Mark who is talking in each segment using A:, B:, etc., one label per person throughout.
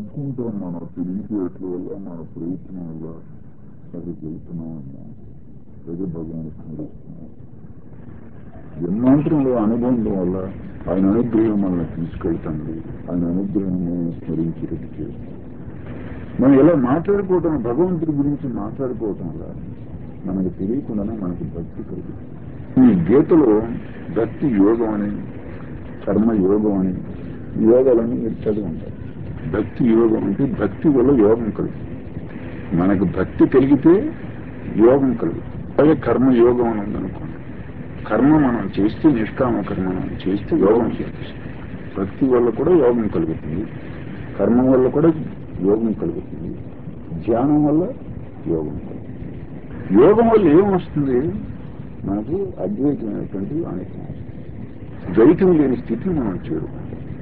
A: అనుకుంటాం మన తెలివితేటల వల్ల మన ప్రయత్నం వల్ల అక్కడికి వెళ్తున్నాం అన్నాం. అదే భగవాన్ స్మరిస్తున్నాం. జన్మాంతరంలో అనుబంధం వల్ల ఆయన అనుగ్రహం మనల్ని తీసుకెళ్తాండి. ఆయన అనుగ్రహం మనం స్మరించేటట్టు చేస్తాం. మనం ఇలా మాట్లాడుకోవటం, భగవంతుడి గురించి మాట్లాడుకోవటం వల్ల మనకు తెలియకుండానే మనకు భక్తి కలుగుతుంది. ఈ గీతలో భక్తి యోగం అని, కర్మ యోగం అని యోగాలన్నీ మీరు చదివి ఉంటారు. భక్తి యోగం అంటే భక్తి వల్ల యోగం కలుగుతుంది. మనకు భక్తి కలిగితే యోగం కలుగుతుంది. అదే కర్మ యోగం అని ఉందనుకోండి. కర్మ మనం చేస్తే, నిష్కామ కర్మ మనం చేస్తే యోగం చేస్తుంది. భక్తి వల్ల కూడా యోగం కలుగుతుంది, కర్మ వల్ల కూడా యోగం కలుగుతుంది, ధ్యానం వల్ల యోగం కలుగుతుంది. యోగం వల్ల ఏమొస్తుంది? మనకు అద్వైతమైనటువంటి అనుభవం, ద్వైతం లేని స్థితిని మనం చేరుకుంటాం.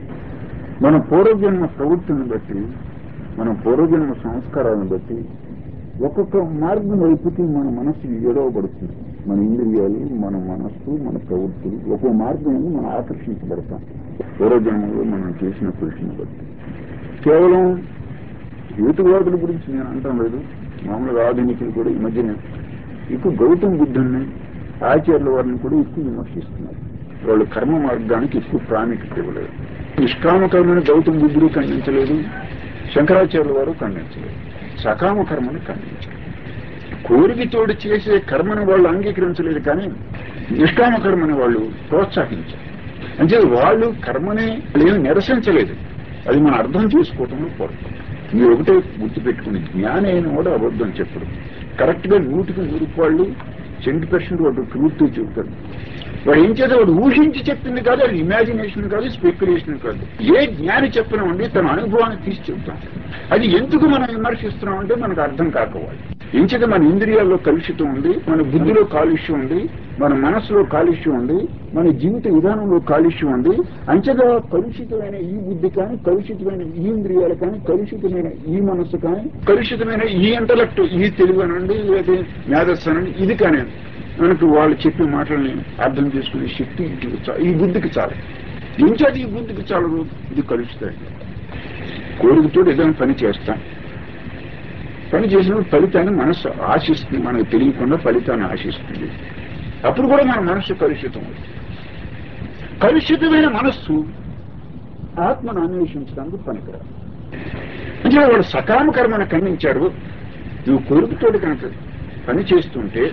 A: మన పూర్వజన్మ ప్రవృత్తిని బట్టి, మన పూర్వజన్మ సంస్కారాలను బట్టి ఒక్కొక్క మార్గం వైపుకి మన మనస్సు ఎడవబడుతుంది. మన ఇంద్రియాలు, మన మనస్సు, మన ప్రవృత్తులు ఒక్కో మార్గం మనం ఆకర్షించబడతాం. పూర్వజన్మలో మనం చేసిన కృషిని బట్టి. కేవలం హేతువాదుల గురించి నేను అంటాం లేదు, మామూలుగా ఆధునికులు కూడా ఈ మధ్యన ఎక్కువ గౌతమ బుద్ధుని, ఆచార్యుల వారిని కూడా ఎక్కువ విమర్శిస్తున్నారు. వాళ్ళు కర్మ మార్గానికి ఎక్కువ ప్రాముఖ్యత ఇవ్వలేదు. నిష్కామ కర్మని గౌతమ బుద్ధుడు ఖండించలేదు, శంకరాచార్యుల వారు ఖండించలేదు, సకామ కర్మని ఖండించారు. కోరికతోడు చేసే కర్మను వాళ్ళు అంగీకరించలేదు, కానీ నిష్కామ కర్మని వాళ్ళు ప్రోత్సహించారు. అంటే వాళ్ళు కర్మని ఏమి నిరసించలేదు. అది మనం అర్థం చేసుకోవటంలో పొరపాటు. మీరు ఒకటే గుర్తుపెట్టుకుని, జ్ఞాని అయిన వాడు అబద్ధం చెప్పడు. కరెక్ట్గా 100% 70% వాడు ట్రూత్ చెప్తాడు. వాడు ఏం చేస్తే వాడు ఊహించి చెప్తుంది కాదు, అది ఇమాజినేషన్ కాదు, స్పెక్యులేషన్ కాదు. ఏ జ్ఞాని చెప్పినామండి తన అనుభవాన్ని తీసి చెప్తాం. అది ఎందుకు మనం విమర్శిస్తున్నామంటే మనకు అర్థం కాకపోవాలి. ఎంచేత మన ఇంద్రియాల్లో కలుషితం ఉంది, మన బుద్ధిలో కాలుష్యం ఉంది, మన మనస్సులో కాలుష్యం ఉంది, మన జీవిత విధానంలో కాలుష్యం ఉంది. అంచేత కలుషితమైన ఈ బుద్ధి కానీ, కలుషితమైన ఈ ఇంద్రియాలు కానీ, కలుషితమైన ఈ మనస్సు కానీ, కలుషితమైన ఈ ఇంటలెక్ట్, ఈ తెలివి అనండి, లేదా మేధస్సు అనండి, ఇది కానీ మనకు వాళ్ళు చెప్పే మాటల్ని అర్థం చేసుకునే శక్తి ఈ బుద్ధికి చాలు. ఎంచేత ఈ బుద్ధికి చాలదు? ఇది కలుషితమైన కోరికతో ఏదైనా పని చేస్తాం. పని చేసినప్పుడు ఫలితాన్ని మనస్సు ఆశిస్తుంది, మనకు తెలియకుండా ఫలితాన్ని ఆశిస్తుంది. అప్పుడు కూడా మన మనస్సు కలుషితం అవుతుంది. కలుషితమైన మనస్సు ఆత్మను అన్వేషించడానికి పనికిరాదు. అంటే వాడు సకామ కర్మను ఖండించాడు. నువ్వు కోరికతోటి కనుక పని చేస్తుంటే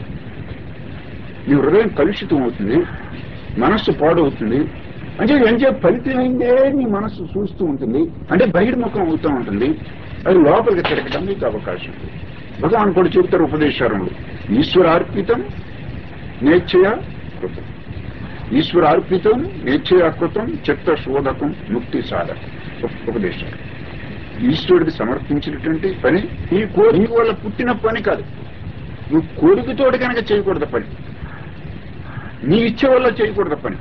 A: నీ హృదయం కలుషితం అవుతుంది, మనస్సు పాడవుతుంది. అంటే ఎంచే ఫలితమైందే నీ మనస్సు చూస్తూ ఉంటుంది, అంటే బహిర్ముఖం అవుతూ ఉంటుంది. అది లోపలికి తిరగడానికి అవకాశం ఉంది. భగవాన్ కూడా చెబుతారు ఉపదేశారంలో, ఈశ్వరార్పితం నేచ్ఛయ కృతం, ఈశ్వరార్పితం నేచ్ఛయ కృతం చిత్త శోధకం ముక్తి సాధకం. ఉపదేశాలు ఈశ్వరుడికి సమర్పించినటువంటి పని, నీ కోరిక వల్ల పుట్టిన పని కాదు. నువ్వు కోరికతోటి కనుక చేయకూడదు పని, నీ ఇచ్చ వల్ల చేయకూడదు పని.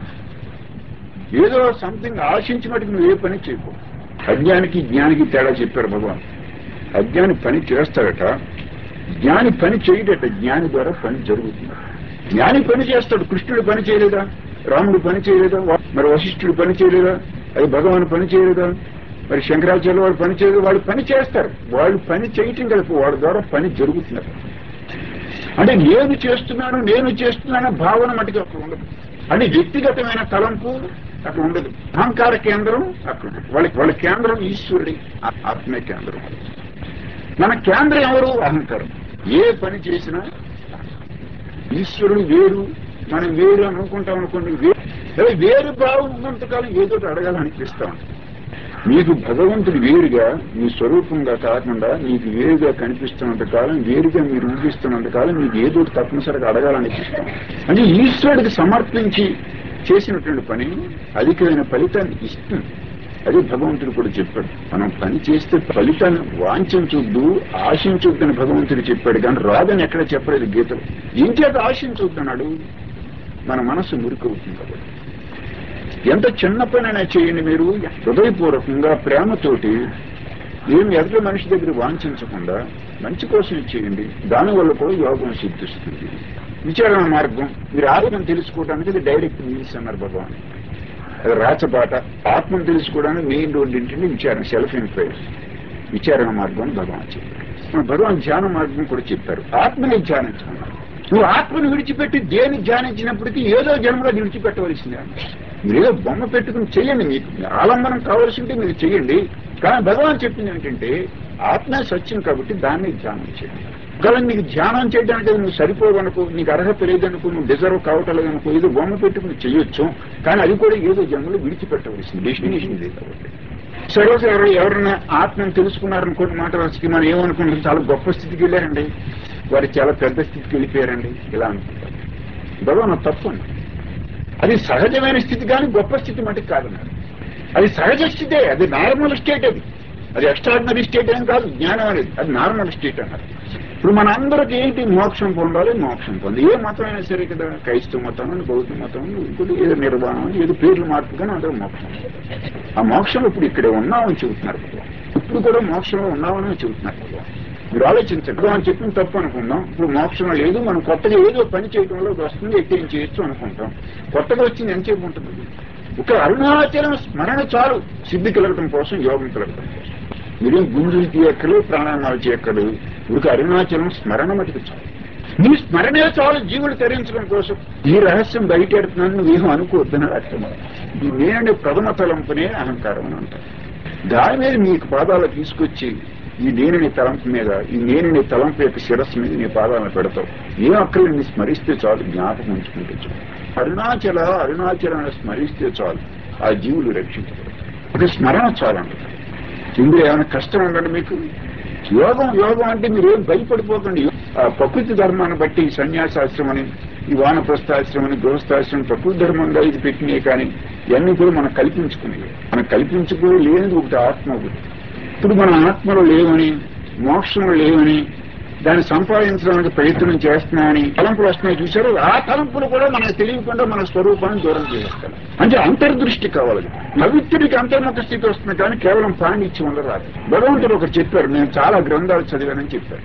A: ఏదో సంథింగ్ ఆశించి మటుకు నువ్వు ఏ పని చేయకూడదు. అజ్ఞానికి జ్ఞానికి తేడా చెప్పారు భగవాన్. అజ్ఞాని పని చేస్తాడట, జ్ఞాని పని చేయడట. జ్ఞాని ద్వారా పని జరుగుతుంది. జ్ఞాని పని చేస్తాడు. కృష్ణుడు పని చేయలేదా? రాముడు పని చేయలేదా? మరి వశిష్ఠుడు పని చేయలేదా? అది భగవాన్ పని చేయలేదా? మరి శంకరాచార్య వాడు పని చేయలేదు. వాళ్ళు పని చేస్తారు. వాళ్ళు పని చేయటం కలిపి వాళ్ళ ద్వారా పని జరుగుతున్నారు. అంటే నేను చేస్తున్నాను భావన మటుకు అక్కడ ఉండదు. అంటే వ్యక్తిగతమైన తలంపు అక్కడ ఉండదు. అహంకార కేంద్రం అక్కడ ఉండదు. వాళ్ళ కేంద్రం ఈశ్వరుడి ఆత్మే కేంద్రం. మన కేంద్రం ఎవరు? అహంకారం. ఏ పని చేసినా ఈశ్వరుడు వేరు, మనం వేరు అని అనుకుంటాం అనుకోండి. వేరు భావం ఉన్నంతకాలం ఏదో అడగాలనిపిస్తాం. మీకు భగవంతుడు వేరుగా మీ స్వరూపంగా కాకుండా మీకు వేరుగా కనిపిస్తున్నంత కాలం, వేరుగా మీరు ఊహిస్తున్నంత కాలం మీకు ఏదో తప్పనిసరిగా అడగాలనిపిస్తాం. అంటే ఈశ్వరుడికి సమర్పించి చేసినటువంటి పని అధికమైన ఫలితాన్ని ఇస్తుంది. అది భగవంతుడు కూడా చెప్పాడు. మనం పని చేస్తే ఫలితాన్ని వాంఛించొద్దు, ఆశించొద్దని భగవంతుడు చెప్పాడు, కానీ రాదని ఎక్కడ చెప్పలేదు గీతలు. ఇంకేత ఆశించొద్దన్నాడు? మన మనస్సు మురికవుతుంది కాబట్టి. ఎంత చిన్న పనైనా చేయండి, మీరు హృదయపూర్వకంగా ప్రేమతోటి ఏమి ఎదుటి మనిషి దగ్గర వాంఛించకుండా మంచి కోసం చేయండి. దానివల్ల కూడా యోగం సిద్ధిస్తుంది. విచారణ మార్గం, మీరు ఆత్మను తెలుసుకోవడానికి ఇది డైరెక్ట్ మీన్స్ అన్నారు భగవాన్. అది రాచబాట. ఆత్మను తెలుసుకోవడానికి మెయిన్ రోడ్ ఏంటంటే విచారణ, సెల్ఫ్ ఎంక్వైరీ. విచారణ మార్గం అని భగవాన్ చెప్పారు. భగవాన్ ధ్యాన మార్గం కూడా చెప్పారు. ఆత్మని ధ్యానించమన్నారు. నువ్వు ఆత్మను విడిచిపెట్టి దేని ధ్యానించినప్పటికీ ఏదో జన్మలో విడిచిపెట్టవలసిందే. మీరేదో బొమ్మ పెట్టుకుని చెయ్యండి, మీకు ఆలంబనం కావాల్సి ఉంటే మీరు చెయ్యండి. కానీ భగవాన్ చెప్పింది ఏంటంటే ఆత్మ సత్యం కాబట్టి దాన్ని ధ్యానం చేయండి. కానీ నీకు ధ్యానం చేయడానికి నువ్వు సరిపోవనుకో, నీకు అర్హత లేదనుకో, నువ్వు డిజర్వ్ కావటలేదనుకో, ఏదో బొమ్మ పెట్టుకుని చెయ్యొచ్చు. కానీ అది కూడా ఏదో జన్మలో విడిచిపెట్టవలసింది, డెస్టినేషన్ లేదు కాబట్టి. సరోజు ఎవరైనా ఆత్మను తెలుసుకున్నారనుకోండి, మాట వచ్చి మనం ఏమనుకుంటాం, చాలా గొప్ప స్థితికి వెళ్ళారండి, వారు చాలా పెద్ద స్థితికి వెళ్ళిపోయారండి ఇలా అనుకుంటారు. భగవాన్ తప్పండి. అది సహజమైన స్థితి కానీ గొప్ప స్థితి మటుకు కాదన్నారు. అది సహజ స్థితే, అది నార్మల్ స్టేట్. అది ఎక్స్ట్రాడినరీ స్టేట్ ఏం కాదు జ్ఞానం అనేది, అది నార్మల్ స్టేట్ అన్నారు. ఇప్పుడు మన అందరికి ఏంటి, మోక్షం పొందాలి, మోక్షం పొందాలి. ఏ మతం అయినా సరే కదా, క్రైస్తవ మతం అని, బౌద్ధ మతం అని, ఇంకోటి ఏదో నిర్వాణం అని, ఏదో పేర్లు మార్పు కానీ అందరూ మోక్షం. ఆ మోక్షంలో ఇప్పుడు ఇక్కడే ఉన్నామని చెబుతున్నారు. ఇప్పుడు కూడా మోక్షంలో ఉన్నామని చెబుతున్నారు. మీరు ఆలోచించండి. మనం చెప్పిన తప్పు అనుకుందాం. ఇప్పుడు మోక్షం లేదు, మనం కొత్తగా ఏదో పని చేయడంలో వస్తుంది, ఎక్కువ చేయొచ్చు అనుకుంటాం. కొత్తగా వచ్చింది ఎంతసేపు ఉంటుంది? ఒక అరుణాచలం స్మరణ చాలు సిద్ధి కలగటం కోసం, యోగం కలగటం కోసం. మీరేం గుంజులు తీయక్కలు, ప్రాణాయామాలు చేయక్కలు, ఒక అరుణాచలం స్మరణ మటుకు చాలు. నీ స్మరణే చాలు జీవులు తరించడం కోసం. ఈ రహస్యం బయటెడుతున్నాను నువ్వేం అనుకోవద్దని అర్థం. ఈ నేననే ప్రథమ తలంపునే అహంకారం అని అంటారు. దాని మీద మీకు పాదాలు తీసుకొచ్చి ఈ నేనని తలంపు మీద, ఈ నేనని తలంపు యొక్క శిరస్సు మీద నీ పాదాలను పెడతావు. ఏ అక్కడిని స్మరిస్తే చాలు, జ్ఞాపకం ఉంచుకుంటే చాలు. అరుణాచలాన్ని స్మరిస్తే చాలు, ఆ జీవులు రక్షించబడతారు. అది స్మరణ చాలంటారు. ఇందులో ఏమైనా కష్టం ఉందండి మీకు? యోగం అంటే మీరేం భయపడిపోకండి. ఆ ప్రకృతి ధర్మాన్ని బట్టి ఈ సన్యాసాశ్రమం అని, ఈ వానప్రస్థాశ్రమం అని, గృహస్థాశ్రమం ప్రకృతి ధర్మంగా ఇది పెట్టినాయి. కానీ ఇవన్నీ కూడా మనం కల్పించుకునేవి. మనం కల్పించుకుని లేనిది ఒకటి ఆత్మ ఒకటి. ఇప్పుడు మన ఆత్మలో లేవని, మోక్షంలో లేవని, దాన్ని సంపాదించడానికి ప్రయత్నం చేస్తున్నామని తలంపులు వస్తున్నాయి చూశారు. ఆ తలంపులు కూడా మనకు తెలియకుండా మన స్వరూపాన్ని దూరం చేస్తాం. అంటే అంతర్దృష్టి కావాలి. పవిత్రుడికి అంతర్ముఖ స్థితి వస్తుంది కానీ కేవలం పాండిత్యం వల్ల రాదు. భగవంతుడు ఒకటి చెప్పారు, నేను చాలా గ్రంథాలు చదివానని చెప్పారు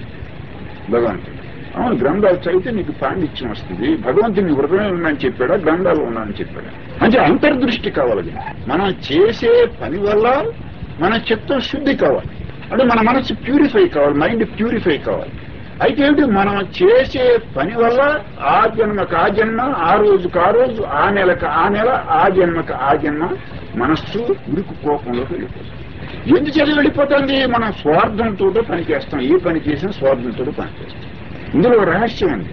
A: భగవంతుడు. అవును, గ్రంథాలు చదివితే నీకు పాండిత్యం వస్తుంది. భగవంతుని హృదయం ఉన్నాయని చెప్పాడా, గ్రంథాలు ఉన్నాయని చెప్పాడా? అంటే అంతర్దృష్టి కావాలి. మనం చేసే పని వల్ల మన చిత్తం శుద్ధి కావాలి. అంటే మన మనసు ప్యూరిఫై కావాలి, మైండ్ ప్యూరిఫై కావాలి. అయితే ఏమిటి, మనం చేసే పని వల్ల ఆ జన్మకు ఆ జన్మ, ఆ రోజుకు ఆ రోజు, ఆ నెలకు ఆ నెల, ఆ జన్మకు ఆ జన్మ మనస్సు ఉరికి కోపంలోకి వెళ్ళిపోతుంది. ఎందుకు వెళ్ళిపోతుంది? మనం స్వార్థంతో పనిచేస్తాం. ఏ పని చేసినా స్వార్థంతో పనిచేస్తాం. ఇందులో రహస్యం ఉంది.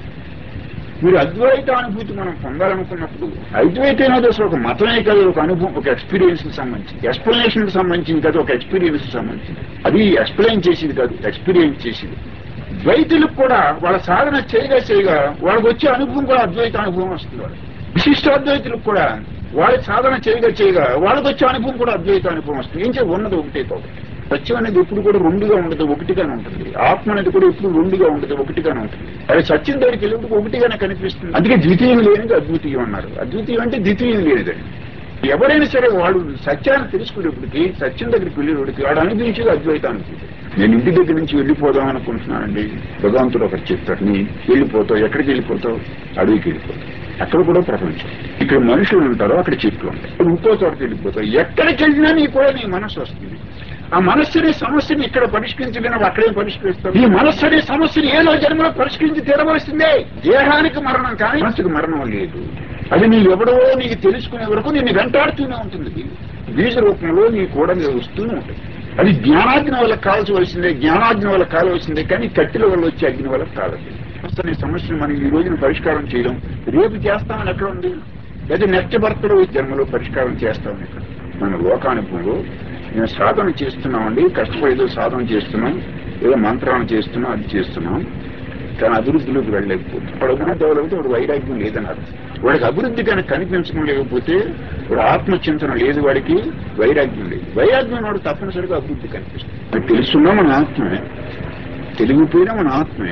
A: మీరు అద్వైత అనుభూతి మనం పొందాలనుకున్నప్పుడు, అద్వైతం అనేది అసలు ఒక మతమే కాదు, ఒక అనుభవం, ఒక ఎక్స్పీరియన్స్ కి సంబంధించింది. ఎక్స్ప్లెనేషన్ కి సంబంధించింది కాదు, ఒక ఎక్స్పీరియన్స్ కి సంబంధించింది. అది ఎక్స్ప్లెయిన్ చేసేది కాదు, ఎక్స్పీరియన్స్ చేసేది. ద్వైతులకు కూడా వాళ్ళ సాధన చేయగా వాళ్ళకి వచ్చే అనుభవం కూడా అద్వైత అనుభవం వస్తుంది. వాళ్ళు విశిష్టాద్వైతులకు కూడా వాళ్ళ సాధన చేయగా వాళ్ళకి వచ్చే అనుభవం కూడా అద్వైత అనుభవం వస్తుంది. ఏం చేయ ఉన్నది ఒకటే కాబట్టి. సత్యం అనేది ఎప్పుడు కూడా రెండుగా ఉండదు, ఒకటిగానే ఉంటుంది. ఆత్మ అనేది కూడా ఎప్పుడు రెండుగా ఉండదు, ఒకటిగానే ఉంటుంది. అది సత్యం దగ్గరికి వెళ్ళినప్పుడు ఒకటిగానే కనిపిస్తుంది. అందుకే ద్వితీయం లేనిది అద్వితీయం అన్నారు. అద్వితీయం అంటే ద్వితీయం లేనిదని. ఎవరైనా సరే వాడు సత్యాన్ని తెలుసుకునేప్పటికి, సత్యం దగ్గరికి వెళ్ళేవాడికి వాడు అనిపించేది అద్వైత అనుభూతి. నేను ఇంటి దగ్గర నుంచి వెళ్ళిపోదాం అనుకుంటున్నానండి, భగవంతుడు ఒకటి చెప్తాడు, నీ వెళ్ళిపోతావు. ఎక్కడికి వెళ్ళిపోతావు? అడవికి వెళ్ళిపోతావు. అక్కడ కూడా ప్రపంచం. ఇక్కడ మనుషులు ఉంటారు, అక్కడ చెట్లు ఉంటాయి. ఇంకో చోటకి వెళ్ళిపోతావు. ఎక్కడికి వెళ్ళినా నీ కూడా నీ మనస్సు వస్తుంది. ఆ మనస్సు అనే సమస్యని ఇక్కడ పరిష్కరించలేని అక్కడే పరిష్కరిస్తావు. ఈ మనస్సు అనే సమస్యని ఏదో జన్మలో పరిష్కరించి తీరవలసిందే. దేహానికి మరణం కానీ మనసుకు మరణం లేదు. అది నీ ఎవడో నీకు తెలుసుకునే వరకు నిన్ను వెంటాడుతూనే ఉంటుంది. బీజ రూపంలో నీ కూడా వస్తూనే ఉంటుంది. అది జ్ఞానాగ్ని వల్ల కాల్చవలసిందే, జ్ఞానాగ్ని వల్ల కాలవలసిందే, కానీ కట్టెల వల్ల వచ్చే అగ్ని వల్ల కాలదు. అనే సమస్యను మనం ఈ రోజున పరిష్కారం చేయడం, రేపు చేస్తామని ఎక్కడ ఉంది? లేదా నెక్స్ట్ బర్త్లో జన్మలో పరిష్కారం చేస్తామని ఎక్కడ? మన లోకానుభవంలో మేము సాధన చేస్తున్నామండి, కష్టపడి ఏదో సాధన చేస్తున్నాం, ఏదో మంత్రాలను చేస్తున్నాం, అది చేస్తున్నాం, కానీ అభివృద్ధిలోకి వెళ్ళలేకపోతే వాడు అభివృద్ధి అవ్వలేకపోతే వాడు వైరాగ్యం లేదన్నారు. వాడికి అభివృద్ధి కానీ కనిపించడం లేకపోతే వాడు ఆత్మచింతన లేదు, వాడికి వైరాగ్యం లేదు. వైరాగ్యం వాడు తప్పనిసరిగా అభివృద్ధి కనిపిస్తుంది. అది తెలుసున్నా మన ఆత్మే, తెలిగిపోయినా మన ఆత్మే.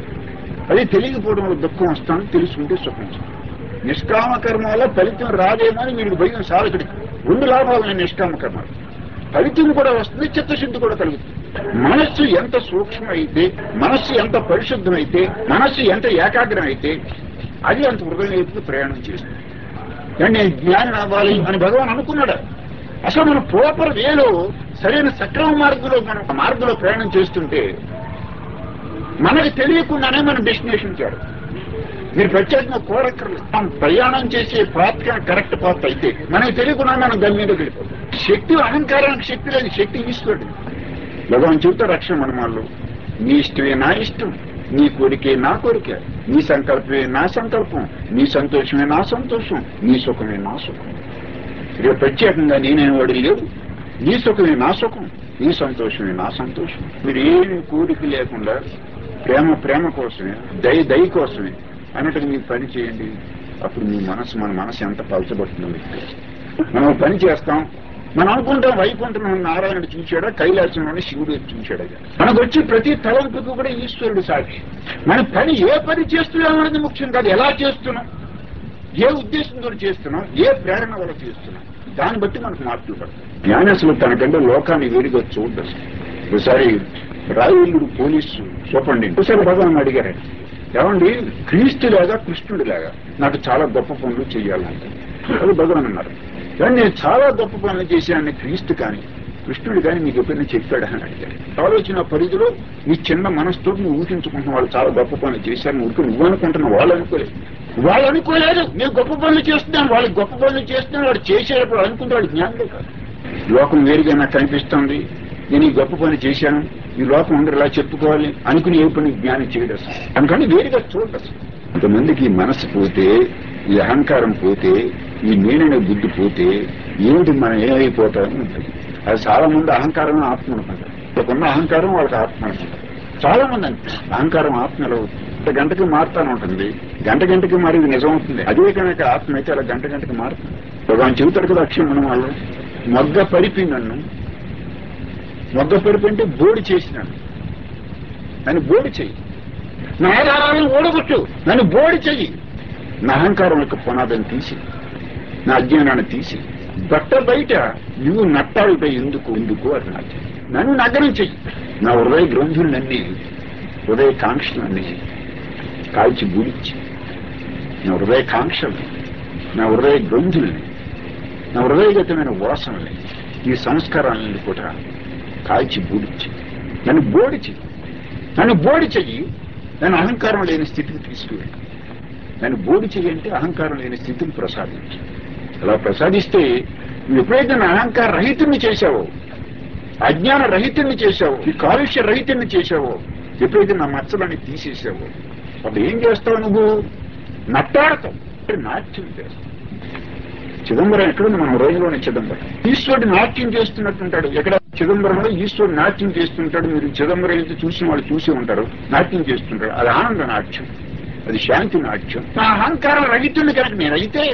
A: అది తెలియకపోవడం వల్ల దుఃఖం వస్తాను, తెలుసుకుంటే సుఖం వస్తాను. నిష్కామ కర్మ వల్ల ఫలితం రాదేమో అని వీడికి భయం సాధకుడికి. రెండు లాభాలు నిష్కామ కర్మ, ఫలితం కూడా వస్తుంది, చిత్తశుద్ధి కూడా కలుగుతుంది. మనస్సు ఎంత సూక్ష్మం అయితే, మనస్సు ఎంత పరిశుద్ధమైతే, మనస్సు ఎంత ఏకాగ్రం అయితే అది అంత హృదయం వైపుకి ప్రయాణం చేస్తుంది. నేను జ్ఞానం అవ్వాలి అని భగవాన్ అనుకున్నాడు. అసలు మన ప్రాపర్ వేలో సరైన సక్రమ మార్గంలో ప్రయాణం చేస్తుంటే మనకి తెలియకుండానే మనం డెస్టినేషన్ చేయాలి. మీరు ప్రత్యేకంగా కోరక్కర్లేదు. మనం ప్రయాణం చేసే పాత్ కరెక్ట్ పాత్ అయితే మనకి తెలియకుండా మనం గమ్యంలో వెళ్ళిపోతాం. శక్తి అహంకారానికి శక్తి లేదు, శక్తి ఈశ్వరుడు. భగవాన్ చెబుతా రక్షణ మనమాళ్ళు, నీ ఇష్టమే నా ఇష్టం, నీ కోరికే నా కోరిక, నీ సంకల్పమే నా సంకల్పం, నీ సంతోషమే నా సంతోషం, నీ సుఖమే నా సుఖం. ఇక ప్రత్యేకంగా నేనేవాడు లేడు, నీ సుఖమే నా సుఖం, నీ సంతోషమే నా సంతోషం. మీరు ఏమి కోరిక లేకుండా ప్రేమ కోసమే, దయ కోసమే అన్నట్టుగా మీరు పని చేయండి. అప్పుడు మన మనసు ఎంత పలచబడుతుందో మీకు తెలుసు. మనం పని చేస్తాం, మనం అనుకుంటాం వైకుంఠం నారాయణుడు చూశాడా, కైలాసంలోనే శివుడు చూశాడా. మనకు వచ్చి ప్రతి తలంపుకు కూడా ఈశ్వరుడు సాక్షి. మన పని ఏ పని చేస్తున్నాం అనేది ముఖ్యం కాదు, ఎలా చేస్తున్నాం, ఏ ఉద్దేశంతో చేస్తున్నాం, ఏ ప్రేరణ వల్ల చేస్తున్నాం, దాన్ని బట్టి మనకు మార్పులు పడతాయి. జ్ఞానసులు తనకంటే లోకాన్ని వేడిగా చూడదు. ఒకసారి రాయలూరు పోలీసు సూపరింటెండెంట్ ఒకసారి భగవాన్ అడిగారు, ఏమండి క్రీస్తు లాగా కృష్ణుడి లాగా నాకు చాలా గొప్ప పనులు చేయాలంటే అది భగవాన్ అన్నారు. కానీ నేను చాలా గొప్ప పనులు చేశానని క్రీస్తు కానీ కృష్ణుడు కానీ మీకు ఎప్పుడైనా చెప్పాడని అడిగారు. ఆలోచన పరిధిలో నీ చిన్న మనసుతో నువ్వు ఊహించుకుంటున్న వాళ్ళు చాలా గొప్ప పనులు చేశారు, నువ్వు అనుకుంటున్నావు, వాళ్ళు అనుకోలేదు. నేను గొప్ప పనులు చేస్తున్నాను, వాళ్ళకి గొప్ప పనులు చేస్తున్నాను, వాడు చేసేటప్పుడు అనుకుంటే వాడు జ్ఞానులే కాదు. లోకం వేరుగా నాకు కనిపిస్తుంది, నేను ఈ గొప్ప పని చేశాను, ఈ లోకం అందరూ ఇలా చెప్పుకోవాలి అనుకుని ఏ పని జ్ఞానం చేయడం అందుకని వేరుగా చూడదు. కొంతమందికి మనసు పోతే, ఈ అహంకారం పోతే, ఈ నేనైన బుద్ధి పోతే ఏమిటి మనం ఏమైపోతామని ఉంటుంది. అది చాలా మంది అహంకారం ఆత్మ అనుకుంటారు. ఇప్పుడున్న అహంకారం వాళ్ళకి ఆత్మ అనుకుంటారు. చాలా మంది అంటే అహంకారం ఆత్మ ఎలా అవుతుంది, గంటకి మారుతానే ఉంటుంది, గంటకి మరి ఇది నిజం అవుతుంది. అదే కనుక ఆత్మ అయితే అలా గంటకి మారుతుంది. భగవాన్ చెబుతారు కదా అక్షయం మనం వాళ్ళు మొగ్గ పరిపి నన్ను, మొగ్గ పరిపి అంటే బోడి చేసినాను, నన్ను బోడి చెయ్యి, నా ఆధారాలను ఓడగొట్టు, నన్ను బోడి చెయ్యి, నా అహంకారం యొక్క పునాదని తీసి, నా అజ్ఞానాన్ని తీసి, బట్ట బయట నువ్వు నట్టాడుట ఎందుకు అది నాకు నన్ను నగరం చెయ్యి. నా హృదయ గ్రంథులన్నీ, హృదయ కాంక్షలన్నీ కాల్చి బూడిచ్చి, నా హృదయ కాంక్షలు, నా హృదయ గ్రంథుల్ని, నా హృదయగతమైన వాసనల్ని, ఈ సంస్కారాలను కూడా కాల్చి బూడిచ్చి నన్ను బోడి చెయ్యి, నన్ను అహంకారం లేని స్థితికి తీసుకువెళ్ళి, నన్ను బోడి చెయ్యి అంటే అహంకారం లేని స్థితిని ప్రసాదించి, అలా ప్రసాదిస్తే ఎప్పుడైతే నా అహంకార రహితుణ్ణి చేశావో, అజ్ఞాన రహితుణ్ణి చేశావో, ఈ కాలుష్య రహితుణ్ణి చేశావో, ఎప్పుడైతే నా మచ్చలని తీసేసావో అప్పుడు ఏం చేస్తావు, నువ్వు నట్టాడతావు, నాట్యం చేస్తావు. చిదంబరం ఎక్కడుంది, మన హృదయంలోనే చిదంబరం. ఈశ్వరుడు నాట్యం చేస్తున్నట్టుంటాడు. ఎక్కడ చిదంబరంలో ఈశ్వరుడు నాట్యం చేస్తుంటాడు. మీరు చిదంబరం అయితే చూసిన వాళ్ళు చూసి ఉంటారు, నాట్యం చేస్తుంటాడు. అది ఆనంద నాట్యం, అది శాంతి నాట్యం. నా అహంకారం రహితుడిని కనుక నేనైతే,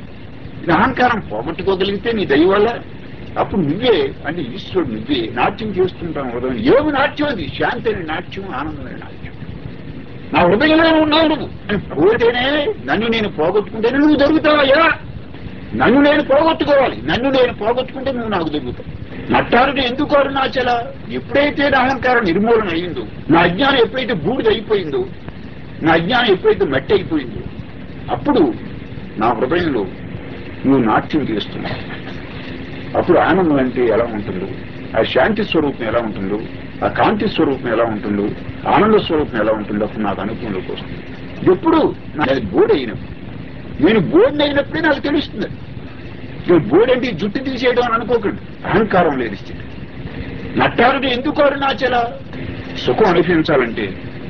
A: నా అహంకారం పోగొట్టుకోగలిగితే నీ దయ వల్ల, అప్పుడు నువ్వే అంటే ఈశ్వరుడు నువ్వే నాట్యం చేస్తుంటావు. హృదయం ఏమి నాట్యం, అది శాంతి అనే నాట్యం, ఆనందమైన నాట్యం. నా హృదయంలో ఉన్నావు నువ్వు. పోతేనే నన్ను నేను పోగొట్టుకుంటేనే నువ్వు దొరుకుతావయ్యా. నన్ను నేను పోగొట్టుకోవాలి, నన్ను నేను పోగొట్టుకుంటే నువ్వు నాకు దొరుకుతావు. నట్టారుడు ఎందుకు అరుణాచల, ఎప్పుడైతే నా అహంకారం నిర్మూలన అయిందో, నా అజ్ఞానం ఎప్పుడైతే బూడిద అయిపోయిందో, నా అజ్ఞానం ఎప్పుడైతే మట్టి అయిపోయిందో, అప్పుడు నా హృదయంలో నువ్వు నాట్యం చేస్తున్నావు. అప్పుడు ఆనందం అంటే ఎలా ఉంటుందో, ఆ శాంతి స్వరూపం ఎలా ఉంటుందో, ఆ కాంతి స్వరూపం ఎలా ఉంటుందో, ఆనంద స్వరూపం ఎలా ఉంటుందో అప్పుడు నాకు అనుభవంలోకి వస్తుంది. ఎప్పుడు నాకు బోర్డు అయినప్పుడు, నేను బోర్డు అయినప్పుడే నాకు తెలుస్తుంది. నేను బోర్డు అంటే జుట్టు తీసేయడం అని అనుకోకండి, అహంకారం లేని స్థితి. నట్టారుడు ఎందుకు అరుణాచల, సుఖం అనుభవించాలంటే,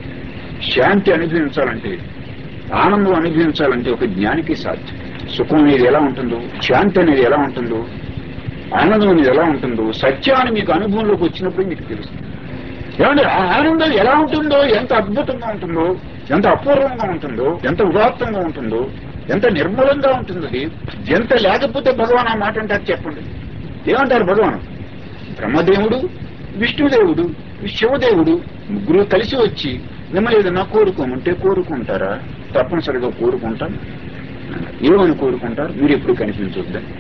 A: శాంతి అనుభవించాలంటే, ఆనందం అనుభవించాలంటే ఒక జ్ఞానికి సాధ్యం. సుఖం అనేది ఎలా ఉంటుందో, శాంతి అనేది ఎలా ఉంటుందో, ఆనందం అనేది ఎలా ఉంటుందో, సత్యాన్ని మీకు అనుభవంలోకి వచ్చినప్పుడు మీకు తెలుస్తుంది. ఏమంటే ఆ ఆనందం ఎలా ఉంటుందో, ఎంత అద్భుతంగా ఉంటుందో, ఎంత అపూర్వంగా ఉంటుందో, ఎంత ఉదాత్తంగా ఉంటుందో, ఎంత నిర్మూలంగా ఉంటుంది. ఎంత లేకపోతే భగవాన్ ఆ మాట అంటారు చెప్పండి. ఏమంటారు భగవాన్? బ్రహ్మదేవుడు, విష్ణుదేవుడు, శివదేవుడు ముగ్గురు కలిసి వచ్చి మిమ్మల్ని ఏదన్నా కోరుకోమంటే కోరుకుంటారా? తప్పనిసరిగా కోరుకుంటాను. ఏమని కోరుకుంటారు? మీరు ఎప్పుడు కనిపించొద్దని.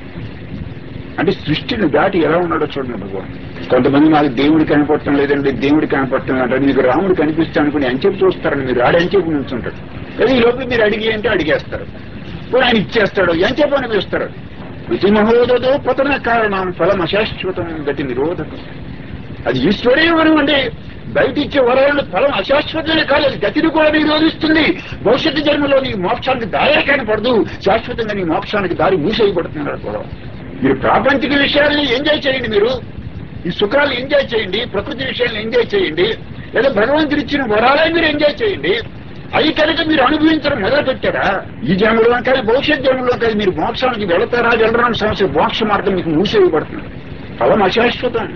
A: అంటే సృష్టిని దాటి ఎలా ఉన్నాడో చూడండి భగవాన్. కొంతమంది నాకు దేవుడు కనపడటం లేదండి, దేవుడు కనపడటం లేదంటే మీకు రాముడు కనిపిస్తా అనుకుని ఎంచేపు చూస్తారని, మీరు ఆడ ఎంచేపు నుంచుంటాడు. కానీ ఈ లోపల మీరు అడిగి అంటే అడిగేస్తారు, ఆయన ఇచ్చేస్తాడు, ఎంచేపు అనిపిస్తారు. రుచి మహోదతో పతన కారణం ఫలం అశాశ్వతం గతి నిరోధకం. అది ఈశ్వరీయ వరం అంటే బయట ఇచ్చే వరాలను ఫలం అశాశ్వతమే కాదు, అది గతిని కూడా నిరోధిస్తుంది. భవిష్యత్తు జన్మలో నీ మోక్షానికి దారే కనపడదు, శాశ్వతంగా నీ మోక్షానికి దారి మూసేయబడుతున్నాడు కూడా. మీరు ప్రాపంచిక విషయాల్ని ఎంజాయ్ చేయండి, మీరు ఈ సుఖాలు ఎంజాయ్ చేయండి, ప్రకృతి విషయాలను ఎంజాయ్ చేయండి, లేదా భగవంతుడు ఇచ్చిన వరాలే మీరు ఎంజాయ్ చేయండి. అవి కనుక మీరు అనుభవించడం మొదలు పెట్టారా, ఈ జన్మలో కానీ భవిష్యత్ జన్మలో కానీ మీరు మోక్షానికి వెళతారా వెళ్ళడం సమస్య. మోక్ష మార్గం మీకు మూసేయబడుతుంది. ఫలం అశాశ్వతం.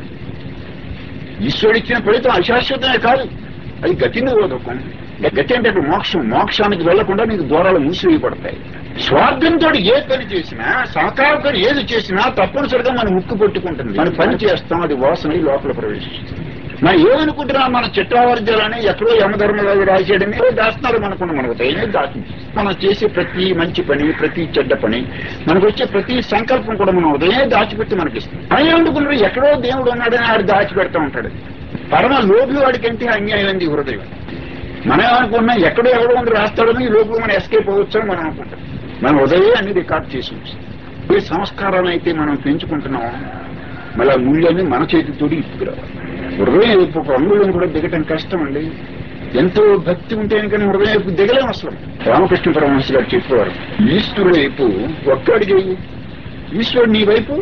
A: ఈశ్వరుడు ఇచ్చిన ఫలితం అశాశ్వతమే కాదు, అది గతి నిరోధకం. గతి అంటే మోక్షం. మోక్షానికి వెళ్లకుండా నీకు దూరాలు మూసివేయబడతాయి. స్వార్థంతో ఏ పని చేసినా, సహకారంతో ఏది చేసినా తప్పనిసరిగా మనం ముక్కు పట్టుకుంటుంది. మనం పని చేస్తాం, అది వాసన లోపల ప్రవేశిస్తుంది. మనం ఏమనుకుంటున్నాం, మన చిట్టావర్జాలని ఎక్కడో యమధర్మరాజు రాసేయడమే దాస్తున్నారు అనుకున్నాం. మనకు ఏమీ దాచి మనం చేసే ప్రతి మంచి పని, ప్రతి చెడ్డ పని, మనకు వచ్చే ప్రతి సంకల్పం కూడా మనం ఉదయమే దాచిపెట్టి మనకిస్తాం. ఆయన ఏమనుకున్నాడు, ఎక్కడో దేవుడు ఉన్నాడని ఆడు దాచిపెడతా ఉంటాడు. పరమ లోపలి వాడికంటే అన్యాయం ఉంది హృదయం. మనం ఏమనుకున్నాం, ఎక్కడో ఎవడో ఉంది రాస్తాడని ఈ లోపల మనం ఎస్కేప్ అవ్వచ్చు అని మనం అనుకుంటాం. మనం ఉదయమే అన్ని రికార్డ్ చేసి ఉంచాం. ఏ సంస్కారాలు అయితే మనం పెంచుకుంటున్నామో మళ్ళీ ముళ్ళని మన చేతితోటి ఇప్పుకురావాలి. హృదయం వైపు ఒక అంగుళం కూడా దిగటం కష్టం అండి. ఎంతో భక్తి ఉంటేనే కానీ హృదయం వైపు దిగలేం అసలు. రామకృష్ణ పరమహంస గారు చెప్పేవారు, ఈశ్వరుడు వైపు ఒక్క అడుగు, ఈశ్వరుడు నీ వైపు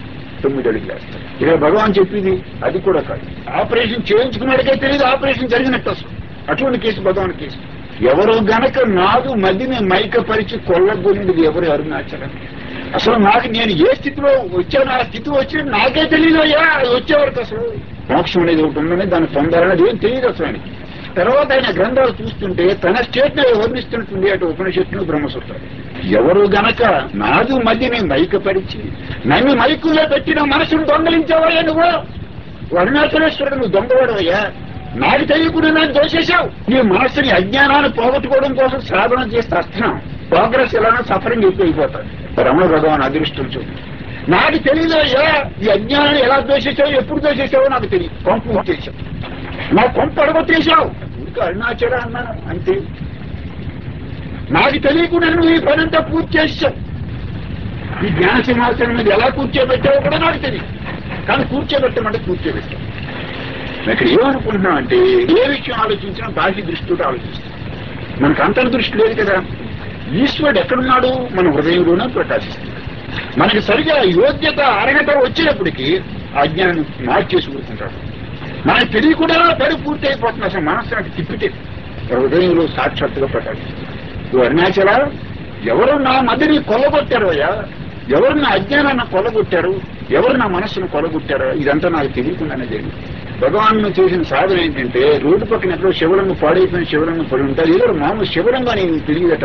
A: 9 అడుగులు వేస్తాడు. ఇక భగవాన్ చెప్పింది అది కూడా కాదు. ఆపరేషన్ చేయించుకున్నాడికే తెలియదు ఆపరేషన్ జరిగినట్టు అసలు. అటువంటి కేసు భగవాన్ కేసు. ఎవరో గనక నాదు మదిని మైకపరిచి కొల్లగొనిది ఎవరు అరుణాచలం. అసలు నాకు నేను ఏ స్థితిలో వచ్చాను, ఆ స్థితి వచ్చి నాకే తెలియదు అయ్యా. అది వచ్చేవరకు అసలు మోక్షం అనేది ఒకటి ఉందని దాన్ని పొందాలనేది ఏం తెలియదు అసలు ఆయనకి. తర్వాత ఆయన గ్రంథాలు చూస్తుంటే తన స్టేట్ వర్ణిస్తుంటుంది అటు ఉపనిషత్తులు బ్రహ్మసూత్రాలు. ఎవరు గనక నాదు మధ్యని మైకపరిచి నన్ను మైకుల్లో పెట్టిన మనసును దొంగలించావయ్యా నువ్వు, అరుణాచలేశ్వరుడు నువ్వు దొంగవాడవయ్యా. నాకు తెలియకుండా నాకు దోషేశావు. నీ మనస్సుని అజ్ఞానాన్ని పోగొట్టుకోవడం కోసం సాధన చేస్తే అర్థం ప్రోగ్రెస్ ఎలానో సఫరింగ్ ఎక్కువైపోతాడు. రమణ భగవాన్ అదృష్టం చూడు. నాకు తెలియదు అయ్యా ఈ అజ్ఞానాన్ని ఎలా దోషించావు, ఎప్పుడు దోషించావో నాకు తెలియదు. కొంప చేశావు, నా కొంప అడగొట్టేశావు. ఇంకా అరుణాచల అన్నాను అంతే. నాకు తెలియకుండా నువ్వు ఈ పనంతా పూర్తి చేసావు. ఈ జ్ఞాన సింహాసనం మీద ఎలా కూర్చోబెట్టావో కూడా నాకు తెలియదు. కానీ కూర్చోబెట్టమంటే కూర్చోబెట్టావు. ఇక్కడ ఏమనుకుంటున్నాం అంటే ఏ విషయం ఆలోచించినా బాహ్య దృష్టితో ఆలోచిస్తాం. మనకు అంతర్దృష్టి లేదు కదా. ఈశ్వరుడు ఎక్కడున్నాడు, మన హృదయంలోనే ప్రకాశిస్తున్నాడు. మనకి సరిగా యోగ్యత అర్హత వచ్చినప్పటికీ అజ్ఞానం మార్చేసి ఊరుకుంటాడు. మనకు తెలియకుండా పడి పూర్తి అయిపోతుంది. అసలు మనసు నాకు తిప్పితే హృదయంలో సాక్షాత్తుగా ప్రకాశిస్తుంది. అరుణాచల ఎవరు నా మధ్యని కొల్లగొట్టారు అయ్యా, ఎవరు నా అజ్ఞానాన్ని కొల్లగొట్టారు, ఎవరు నా మనస్సును కొల్లగొట్టారో ఇదంతా నాకు తెలియకుండానే జరిగింది. భగవాను చేసిన సాధన ఏంటంటే రోడ్డు పక్కన ఎక్కడో శివలింగం పాడైపోయిన శివలింగం పడి ఉంటారు. ఏదో మామూలు శివలింగా నేను తెలియదట,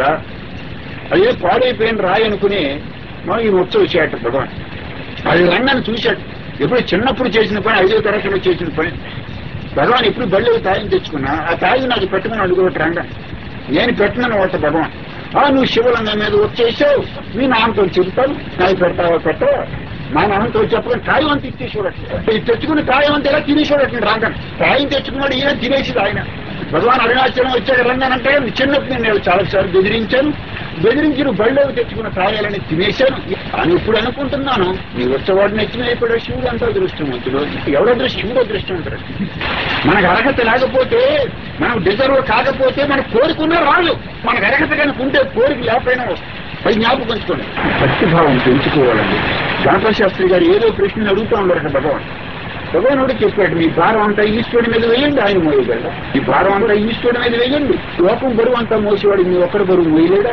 A: అదే పాడైపోయిన రాయి అనుకుని మనం ఈ వచ్చి వచ్చాయట భగవాన్. అది రంగాన్ని చూశాడు. ఎప్పుడు చిన్నప్పుడు చేసిన పని, 5వ తరగతిలో చేసిన పని. భగవాన్ ఎప్పుడు బళ్ళకి తాయిని తెచ్చుకున్నా ఆ తాయి నాకు పెట్టమని అడుగుబట్టి రంగా నేను పెట్టినను ఒకటి భగవాన్. నువ్వు శివలింగం మీద వచ్చేసావు, మీ నాన్నతో చెబుతాను, నాకు పెడతావా పెట్టవా. మా నాన్నతో చెప్పని కాయం అంత ఇచ్చేసేవాడు. తెచ్చుకుని కాయం అంతా ఎలా తినేసేవాడు రాంగన్. కాయం తెచ్చుకున్నాడు, ఈయన తినేసేది ఆయన. భగవాన్ అరుణాచలం వచ్చాక రంగానంటే చిన్నప్పుడు నేను చాలాసార్లు బెదిరించి నువ్వు బళ్ళకి తెచ్చుకున్న కాయాలని తినేశాను అని ఇప్పుడు అనుకుంటున్నాను. నీ వచ్చేవాడు నెచ్చినప్పుడు శివుడు అంతా దృష్టవంతుడు. ఎవరో శివుడు దృష్టవంతుడు. మనకు అర్హత లేకపోతే, మనం డిజర్వ్ కాకపోతే మనకు కోరికున్నా రాదు. మనకు అర్హత కనుక ఉంటే కోరిక లేకపోయినా వస్తుంది. అది జ్ఞాపకంచుకోండి. భక్తిభావం పెంచుకోవాలండి. గణపతి శాస్త్రి గారు ఏదో ప్రశ్నలు అడుగుతూ ఉన్నారు భగవానుడు చెప్పాడు, మీ భారం అంతా ఈశ్వరుడి మీద వేయండి, ఆయన మోయగలరా. ఈ భారం అంతా ఈశ్వరుడి మీద వేయండి. లోకం బరువు అంతా మోసేవాడు మీ ఒక్కడి బరువు మోయలేడా.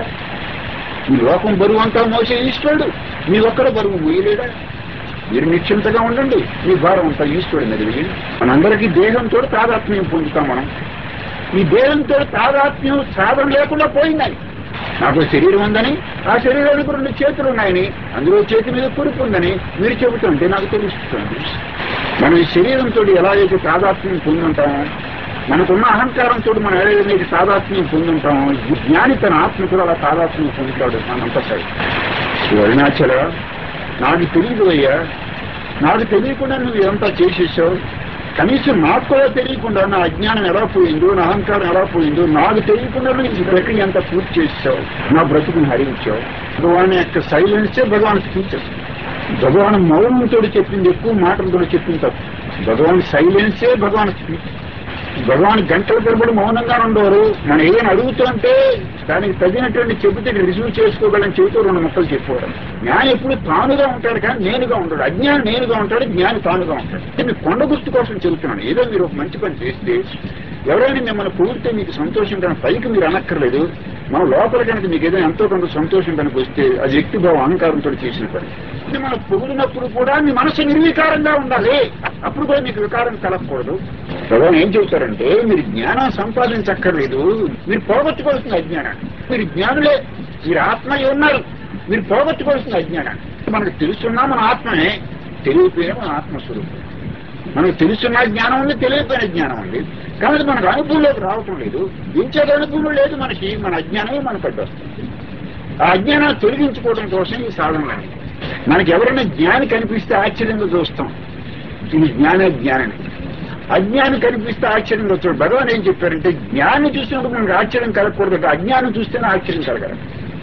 A: ఈ లోకం బరువు అంతా మోసే ఈశ్వరుడు మీ ఒక్కడి బరువు మోయలేడా. మీరు నిశ్చింతగా ఉండండి, మీ భారం అంతా ఈశ్వరుడి మీద వేయండి. మనందరికీ దేహంతో తాదాత్మ్యం పొందుతాం. మనం ఈ దేహంతో తాదాత్మ్యం సాధన లేకుండా పోయిందని. నాకు శరీరం ఉందని, ఆ శరీరానికి 2 చేతులు ఉన్నాయని, అందులో చేతి మీద కురుపు ఉందని మీరు చెబుతుంటే నాకు తెలుస్తుంది. మనం ఈ శరీరంతో ఎలాగైతే తాదాత్మ్యం పొందుంటామో, మనకున్న అహంకారంతో మనం ఏదైతే తాదాత్మ్యం పొందుంటామో, జ్ఞాని తన ఆత్మకుడు అలా తాదాత్మ్యం పొందుతాడు. మనంతసారి అరుణాచల నాకు తెలియదు అయ్యా, నాకు తెలియకుండా నువ్వు ఇదంతా చేసేసావు. కనీసం నాకు కూడా తెలియకుండా నా అజ్ఞానం ఎలా పోయిందో, నా అహంకారం ఎలా పోయిందో నాకు తెలియకుండా నువ్వు ఈ ప్రక్రియ అంతా పూర్తి చేసావు. నా బ్రతుకుని హరించావు. భగవాన్ యొక్క సైలెన్సే భగవాన్ స్పీచెస్. భగవాన్ మౌనంతో చెప్పింది ఎక్కువ, మాటలతో చెప్పింది తప్పు. భగవాన్ సైలెన్సే భగవాన్ స్పీచ్. భగవాన్ గంటల తరబడి మౌనంగా ఉండేవారు. మనం ఏదైనా అడుగుతుంటే దానికి తగినటువంటి చెబితే రిసీవ్ చేసుకోగలని చెబుతూ 2 ముక్కలు చెప్పేవారు. జ్ఞాని ఎప్పుడు తానుగా ఉంటాడు కానీ నేనుగా ఉంటాడు. అజ్ఞాని నేనుగా ఉంటాడు, జ్ఞాని తానుగా ఉంటాడు. నేను కొండ గుర్తు కోసం చెబుతున్నాను. ఏదో మీరు ఒక మంచి పని చేస్తే ఎవరైనా మిమ్మల్ని పొగిడితే మీకు సంతోషం కానీ పైకి మీరు అనక్కర్లేదు. మన లోపల కనుక మీకు ఏదైనా ఎంతో కొంత సంతోషం కనుక వస్తే అది వ్యక్తిభావం అహంకారంతో చేసిన పని. మనం పొగిడినప్పుడు కూడా మీ మనసు నిర్వికారంగా ఉండాలి. అప్పుడు కూడా మీకు వికారం కలగకూడదు. భగవాన్ ఏం చెబుతారంటే మీరు జ్ఞానం సంపాదించక్కర్లేదు, మీరు పోగొట్టుకోవాల్సిన అజ్ఞానాన్ని. మీరు జ్ఞానులే, మీరు ఆత్మయ్య ఉన్నారు, మీరు పోగొట్టుకోవాల్సిన అజ్ఞానాన్ని. మనకు తెలుసున్నా మన ఆత్మనే, తెలియపోయినా మన ఆత్మస్వరూపం. మనకు తెలుసున్న జ్ఞానం ఉంది, తెలియపోయిన జ్ఞానం ఉంది. కాబట్టి మనకు అనుభవంలోకి రావటం లేదు. ఇంచేది అనుభవం లేదు మనకి, మన అజ్ఞానమే మనకు అడ్డొస్తుంది. ఆ అజ్ఞానాన్ని తొలగించుకోవడం కోసం ఈ సాధనలని. మనకి ఎవరైనా జ్ఞాని కనిపిస్తే ఆశ్చర్యంగా చూస్తాం, ఇది జ్ఞానాన్ని. అజ్ఞానం కనిపిస్తే ఆశ్చర్యంగా వచ్చాడు. భగవాన్ ఏం చెప్పారంటే జ్ఞానం చూసినప్పుడు మనకు ఆశ్చర్యం కలగకూడదు, అజ్ఞానం చూస్తేనే ఆశ్చర్యం కలగాలి.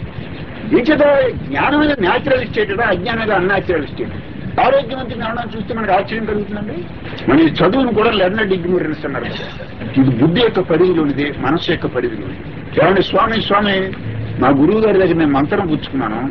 A: ఇంచేదో జ్ఞానం మీద న్యాచురల్ స్టేట్, అజ్ఞానం మీద అన్యాచురల్ స్టేట్. ఆరోగ్యవంతుని అవడం చూస్తే మనకు ఆశ్చర్యం కలుగుతుందండి. మన ఈ చదువును కూడా లెర్నర్ ఇగ్నోరెన్స్ అన్నారు. ఇది బుద్ధి యొక్క పరిధిలోనిది, మనస్సు యొక్క పరిధిలోనిది. ఏమంటే స్వామి మా గురువు గారి దగ్గర నేను మంత్రం పుచ్చుకున్నాను,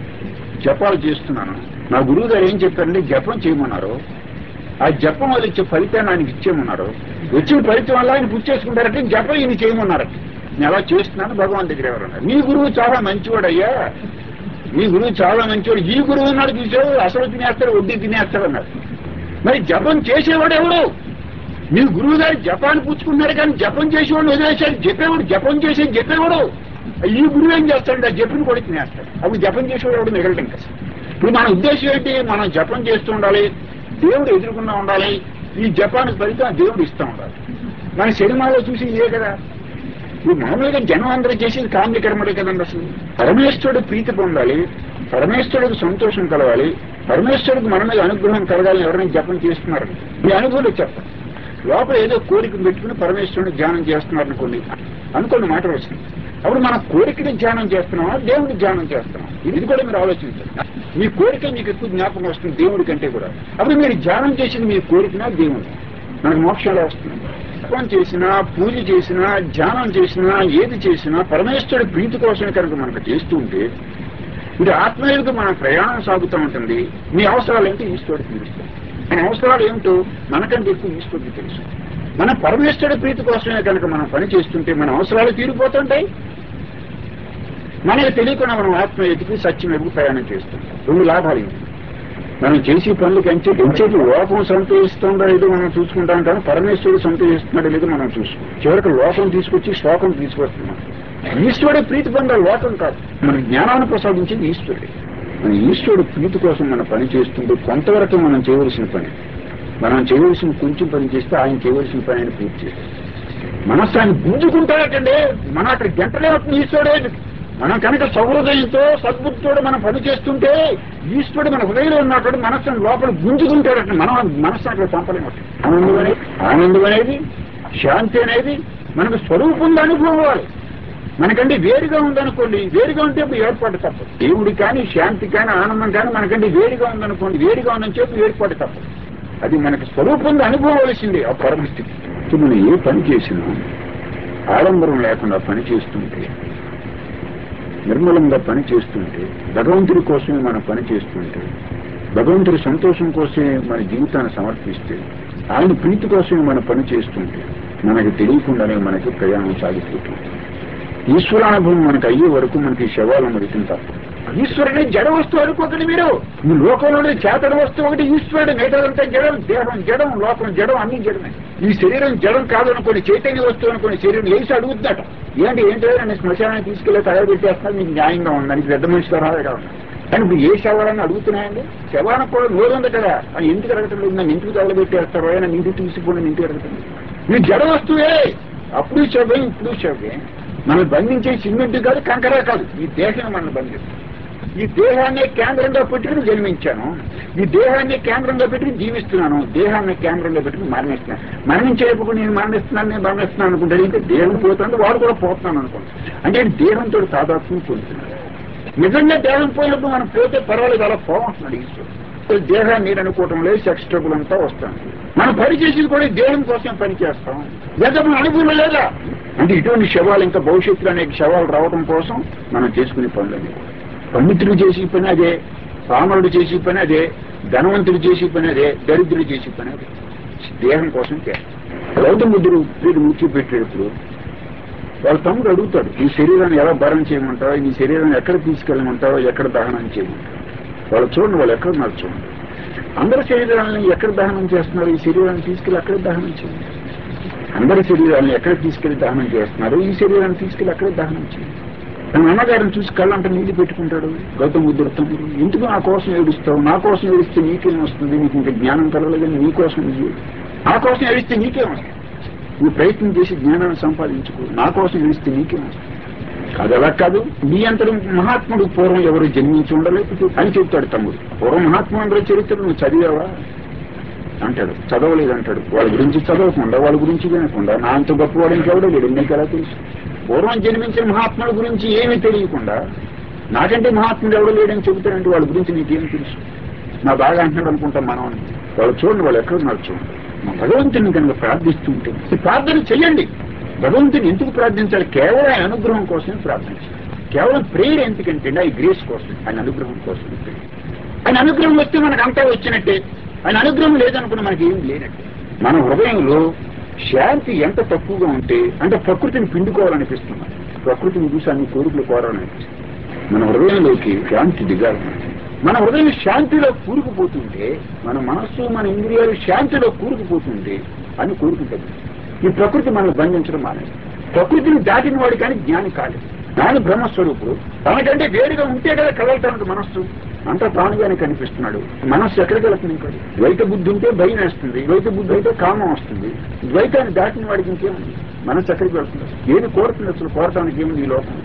A: జపాలు చేస్తున్నాను. నా గురువు గారు ఏం చెప్పారంటే జపం చేయమన్నారు. ఆ జపం వల్ల ఇచ్చే ఫలితాన్ని ఆయనకి ఇచ్చేయమన్నారు. వచ్చిన ఫలితం వల్ల ఆయన పుచ్చేసుకుంటారంటే జపం ఈయన చేయమన్నారు. నేను అలా చేస్తున్నాను. భగవాన్ దగ్గర ఎవరన్నారు, మీ గురువు చాలా మంచివాడు అయ్యా, మీ గురువు చాలా మంచివాడు. ఈ గురువు ఉన్నాడు చూసావు, అసలు తినేస్తాడు, వడ్డీ తినేస్తాడు అన్నారు. మరి జపం చేసేవాడు ఎవడు? మీ గురువు గారు జపాన్ని పుచ్చుకున్నారు కానీ జపం చేసేవాడు వదిలేశాడు. జపం చెప్పేవాడు ఈ గురువు ఏం చేస్తాడు? ఆ జపం కూడా తినేస్తాడు. అప్పుడు జపం చేసేవాడు ఎవడు మిగలడం ఇంకా. ఇప్పుడు మన ఉద్దేశం ఏంటి? మనం జపం చేస్తూ ఉండాలి, దేవుడు ఎదుర్కొన్నా ఉండాలి. ఈ జపానికి ఫలితం దేవుడు ఇస్తూ ఉండాలి. మన సినిమాలో చూసి ఇదే కదా. ఇప్పుడు మామూలుగా జనం అందరూ చేసేది కామ్య కర్మలే కదండి. అసలు పరమేశ్వరుడు ప్రీతి పొందాలి, పరమేశ్వరుడికి సంతోషం కలగాలి, పరమేశ్వరుడికి మన మీద అనుగ్రహం కలగాలని ఎవరైనా జపం చేస్తున్నారు. మీ అనుభవం చెప్పండి. లోపల ఏదో కోరిక పెట్టుకుని పరమేశ్వరుని ధ్యానం అనుకోండి మాట వస్తుంది. అప్పుడు మన కోరికని ధ్యానం చేస్తున్నామా, దేవుడిని ధ్యానం చేస్తున్నాం? ఇది కూడా మీరు ఆలోచించండి. మీ కోరిక మీకు ఎక్కువ జ్ఞాపకం వస్తుంది దేవుడి కంటే కూడా. అప్పుడు మీరు ధ్యానం చేసింది మీ కోరికనా, దేవుడు? మనకు మోక్షంలో వస్తుంది. జపం చేసినా, పూజ చేసినా, ధ్యానం చేసినా, ఏది చేసినా పరమేశ్వరుడి ప్రీతి కోసమే కనుక మనకు చేస్తూ ఉంటే ఇది ఆత్మీయులకు మన ప్రయాణం సాగుతూ ఉంటుంది. మీ అవసరాలు ఏంటో ఈశ్వరుడు తీరుస్తాం. మన అవసరాలు ఏమిటో మనకంటే ఎక్కువ ఈశ్వరుడికి తెలుసు. మన పరమేశ్వరుడి ప్రీతి కోసమే కనుక మనం పని చేస్తుంటే మన అవసరాలు తీరిపోతుంటాయి. మనకు తెలియకుండా మనం ఆత్మీయతకి సత్యం వైపు ప్రయాణం చేస్తాం. 2 లాభాలు ఏంటి? మనం చేసే పనులకి ఎంచేది లోకం సంతోషిస్తుందో లేదో మనం చూసుకుంటాం కానీ పరమేశ్వరుడు సంతోషిస్తున్నాడో లేదో మనం చూసుకుంటాం. చివరికి లోకం తీసుకొచ్చి శోకం తీసుకొస్తున్నాం. ఈశ్వరుడే ప్రీతి పొందాలి, లోకం కాదు. మన జ్ఞానాన్ని ప్రసాదించింది ఈశ్వరుడే. మన ఈశ్వరుడు ప్రీతి కోసం మనం పని చేస్తుంటే కొంతవరకు మనం చేయవలసిన పని, మనం చేయవలసిన కొంచెం పని చేస్తే ఆయన చేయవలసిన పని ఆయన పూర్తి చేస్తాం. మనస్సు ఆయన గుంజుకుంటాడటండి. మన అక్కడ గంటలే అవుతుంది ఈశ్వరుడే. మనం కనుక సౌహృదయంతో సద్బుద్ధితో మనం పని చేస్తుంటే ఈశ్వరుడు మన హృదయంలో ఉన్నటువంటి మనస్సును లోపల గుంజుకుంటాడట. మనం మనస్సు అక్కడ పంపలేము. ఆనందం అనేది, శాంతి అనేది మనకు స్వరూపంగా అనుభవం అవ్వాలి. మనకంటే వేరుగా ఉందనుకోండి, వేరుగా ఉంటే ఇప్పుడు ఏర్పాటు తప్పదు. దేవుడి కానీ, శాంతి కానీ, ఆనందం కానీ మనకంటే వేరుగా ఉందనుకోండి, వేరుగా ఉందని చెప్పి ఏర్పాటు తప్పదు. అది మనకు స్వరూపంగా అనుభవవలసింది ఆ పరమస్థితి. మనం ఏ పని చేసినా ఆడంబరం లేకుండా పని చేస్తుంటే, నిర్మలంగా పని చేస్తుంటే, భగవంతుడి కోసమే మనం పని చేస్తుంటే, భగవంతుడి సంతోషం కోసమే మన జీవితాన్ని సమర్పిస్తే, ఆయన ప్రీతి కోసమే మనం పని చేస్తుంటే మనకు తెలియకుండానే మనకి ప్రయాణం సాగిపోతుంది. ఈశ్వరానుభవం మనకు అయ్యే వరకు మనకి శవాలను మరితం తప్ప. ఈశ్వరుని జడ వస్తువు అనుకోకండి మీరు. ఈ లోకంలోనే చేతన వస్తువు ఒకటి ఈశ్వరుడు, మిగతాదంతా జడం. దేహం జడం, లోకం జడం, అన్ని జడమే. ఈ శరీరం జడం కాదనుకోండి, చైతన్య వస్తువు అనుకోండి. శరీరం లేచి అడుగుతుందట, ఏంటో నన్ను శ్మశానాన్ని తీసుకెళ్ళి తగలబెట్టేస్తాను, మీకు న్యాయంగా ఉందని పెద్ద మనిషి తరహాగా ఉంది. కానీ ఇప్పుడు ఏ శవాలని అడుగుతున్నాయండి? శవానికి కూడా నోరు ఉంది కదా, అని ఎందుకు అడగటం లేదు? నన్ను ఇంటికి తగలబెట్టేస్తారో, నన్ను ఇంటికి తీసుకుని ఇంటికి అడగటం. మీరు జడ వస్తువే, అప్పుడు శవం ఇప్పుడు శవే. మనం బంధించే సిమెంట్ కాదు, కంకర కాదు, ఈ దేశం మనం బంధించాం. ఈ దేహాన్ని కేంద్రంగా పెట్టుకుని జన్మించాను, ఈ దేహాన్ని కేంద్రంగా పెట్టుకుని జీవిస్తున్నాను, దేహాన్ని కేంద్రంగా పెట్టుకుని మరణిస్తున్నాను. మరణించేటప్పుడు నేను మరణిస్తున్నాను అనుకుంటాడు. ఇంకా దేహం పోతుంది, వాడు కూడా పోతున్నాను అనుకుంటాను. అంటే దేహంతో తాదాత్మ్యం పొందుతున్నాడు. నిజంగా దేహం పోయినప్పుడు మనం పోతే పర్వాలేదు, అలా పోమంటున్నాడు ఈశ్వరుడు. దేహాన్ని నేను అనుకోవటం లేదు, సెక్స్ ట్రబుల్ అంతా వస్తాను. మనం పని చేసేది కూడా దేహం కోసం పని చేస్తాం, లేదా మన అనుభవం లేదా అంటే ఇటువంటి శవాలు ఇంకా భవిష్యత్తులో అనేక శవాలు రావడం కోసం మనం చేసుకునే పనులని. పండితులు చేసే పని అదే, పామరుడు చేసే పని అదే, ధనవంతుడు చేసే పని అదే, దరిద్రుడు చేసే పని అదే. దేహం కోసం చేస్తాం. గౌతమ బుద్ధుడు వీడు ముచ్చి పెట్టేటప్పుడు వాళ్ళ తమ్ముడు అడుగుతాడు, ఈ శరీరాన్ని ఎలా భరణ చేయమంటారో, ఈ శరీరాన్ని ఎక్కడ తీసుకెళ్ళమంటారో, ఎక్కడ దహనం చేయమంటారు. వాళ్ళు చూడండి, వాళ్ళు ఎక్కడ ఉన్నారు చూడండి. అందరి శరీరాలను ఎక్కడ దహనం చేస్తున్నారు, ఈ శరీరాన్ని తీసుకెళ్ళి అక్కడే దహనం చేయండి. అందరి శరీరాలను ఎక్కడ తీసుకెళ్లి దహనం చేస్తున్నారు, ఈ శరీరాన్ని తీసుకెళ్లి అక్కడే దహనం చేయండి. తన అన్నగారిని చూసి కళ్ళంట నీళ్లు పెట్టుకుంటాడు గౌతమ బుద్ధుడు తమ్ముడు. ఎందుకు నా కోసం ఏడుస్తావు, నా కోసం ఏడిస్తే నీకేం వస్తుంది, నీకు ఇంకా జ్ఞానం కలగలేదని నీ కోసం నా కోసం ఏడిస్తే నీకేం వస్తుంది, నువ్వు ప్రయత్నం చేసి జ్ఞానాన్ని సంపాదించుకో, నా కోసం ఏడిస్తే నీకేం వస్తుంది. అది అలా కాదు, నీ అంతటి మహాత్ముడు పూర్వం ఎవరు జన్మించి ఉండలేదు అని చెప్తాడు తమ్ముడు. పూర్వం మహాత్ముడు చరిత్ర నువ్వు చదివావా అంటాడు. చదవలేదంటాడు. వాళ్ళ గురించి చదవకుండా, వాళ్ళ గురించి వినకుండా నా అంత గొప్పవాడు ఇంకెవడో లేడు, నీకు ఎలా తెలుసు? పూర్వం జన్మించిన మహాత్ముల గురించి ఏమీ తెలియకుండా నాకంటే మహాత్ముడు ఎవడో లేడని చెబుతానంటే వాళ్ళ గురించి నీకేం తెలుసు? నా బాగా అంటున్నాడు అనుకుంటాం మనం. వాళ్ళు చూడండి, వాళ్ళు ఎక్కడున్నారు చూడండి. మా భగవంతుని కనుక ప్రార్థిస్తుంటే ప్రార్థన చెయ్యండి. భగవంతుని ఎందుకు ప్రార్థించాలి? కేవలం ఆయన అనుగ్రహం కోసమే ప్రార్థించాలి. కేవలం ప్రేయర్ ఎందుకంటే ఈ గ్రేస్ కోసం, ఆయన అనుగ్రహం కోసం. ఆయన అనుగ్రహం వస్తే మనకు అంతా వచ్చినట్టే, ఆయన అనుగ్రహం లేదనుకున్న మనకి ఏం లేనట్టే. మన హృదయంలో శాంతి ఎంత తక్కువగా ఉంటే అంటే ప్రకృతిని పిండుకోవాలనిపిస్తున్నాం, ప్రకృతిని చూసి అన్ని కోరికలు కోరాలనిపిస్తుంది. మన హృదయంలోకి శాంతి దిగాలి. మన హృదయం శాంతిలో కూరుకుపోతుంటే, మన మనస్సు మన ఇంద్రియాలు శాంతిలో కూరుకుపోతుంటే అని కోరుకుంటుంది. ఈ ప్రకృతి మనం బంధించడం మానేది. ప్రకృతిని దాటిన వాడు కానీ జ్ఞాని కాలేదు. జ్ఞాని బ్రహ్మస్వరూపుడు. తనకంటే వేరుగా ఉంటే కదా కదలటానికి మనస్సు అంతా తానుగానే కనిపిస్తున్నాడు. మనస్సు ఎక్కడికి వెళ్తుంది? ఇంకా ద్వైత బుద్ధి ఉంటే భయం వేస్తుంది, ద్వైత బుద్ధి అయితే కామం వస్తుంది. ద్వైతాన్ని దాటిన వాడికి ఇంకేముంది? మనస్సు ఎక్కడికి వెళ్తుంది? ఏది కోరుతుంది? అసలు కోరటానికి ఏముంది ఈ లోకం?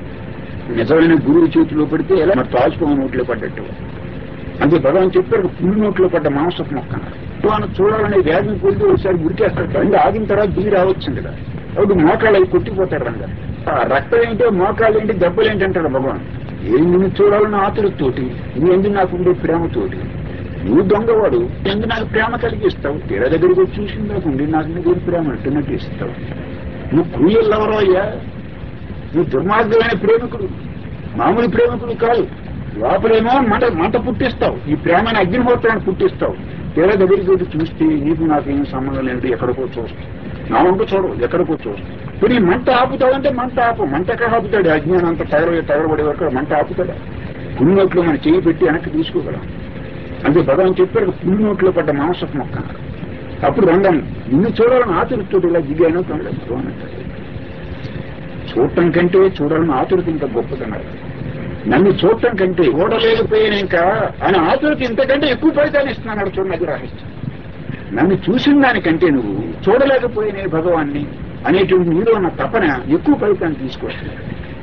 A: నిజమైన గురువు చేతిలో పడితే ఎలా మరి తాచుకోని నోట్లో పడ్డట్టు. అంటే భగవాన్ చెప్పారు, పులి నోట్లో పడ్డ మాంసపు మొక్క అన్నాడు. చూడాలనే వేగం కొద్ది ఒకసారి గురికేస్తాడు. రండి ఆగిన తర్వాత దిగి రావచ్చు కదా. అప్పుడు మోకాళ్ళు అవి కొట్టిపోతారు రంగా. ఆ రక్తం ఏంటో, మోకాళ్ళు ఏంటి, దెబ్బలు ఏంటంటాడు భగవాన్. ఏం నిన్ను చూడాలని ఆతులతోటి, నీ ఎందుకు నాకుండే ప్రేమతోటి. నువ్వు దొంగవాడు, ఎందుకు నాకు ప్రేమ కలిగిస్తావు? తీర దగ్గరికి వచ్చి చూసి నాకుండి నాకు నీకు ప్రేమ అంటున్నట్టు ఇస్తావు. నువ్వు క్రూయల్ ఎవరో అయ్యా, నువ్వు దుర్మార్గమైన ప్రేమికుడు, మామూలు ప్రేమికుడు కాదు. లోపలేమో మంట పుట్టిస్తావు, ఈ ప్రేమని అగ్నిహోత్రాన్ని పుట్టిస్తావు. తీర దగ్గరికి చూస్తే నీకు నాకేం సంబంధం లేదు, ఎక్కడికో చూస్తావు. నా వంక చూడవు, ఎక్కడికో చూస్తావు. ఇప్పుడు ఈ మంట ఆపుతావంటే మంట ఆపు. మంట ఎక్కడ ఆపుతాడు? అజ్ఞానం అంతా తగలబడే వరకు మంట ఆపుతాడా? పులి నోట్లో మనం చేయి పెట్టి వెనక్కి తీసుకోగలం. అంటే భగవాన్ చెప్పాడు, పులి నోట్లో పడ్డ మాంసపు మొక్క. అప్పుడు రంగం నిన్ను చూడాలని ఆతురుతోటి ఇలా దిగాను భగవాన్ అంటాడు. చూడటం కంటే చూడాలని ఆతురత ఇంకా గొప్పదన్నారు. నన్ను చూడటం కంటే చూడలేకపోయాను ఇంకా అని ఆతురత ఇంతకంటే ఎక్కువ ఫలితాన్ని ఇస్తున్నాడు. చూడండి, అది రహస్యం. నన్ను చూసిన దానికంటే నువ్వు చూడలేకపోయిన భగవాన్ని అనేటువంటి నీలో ఉన్న తపన ఎక్కువ ఫలితాన్ని తీసుకొస్తుంది.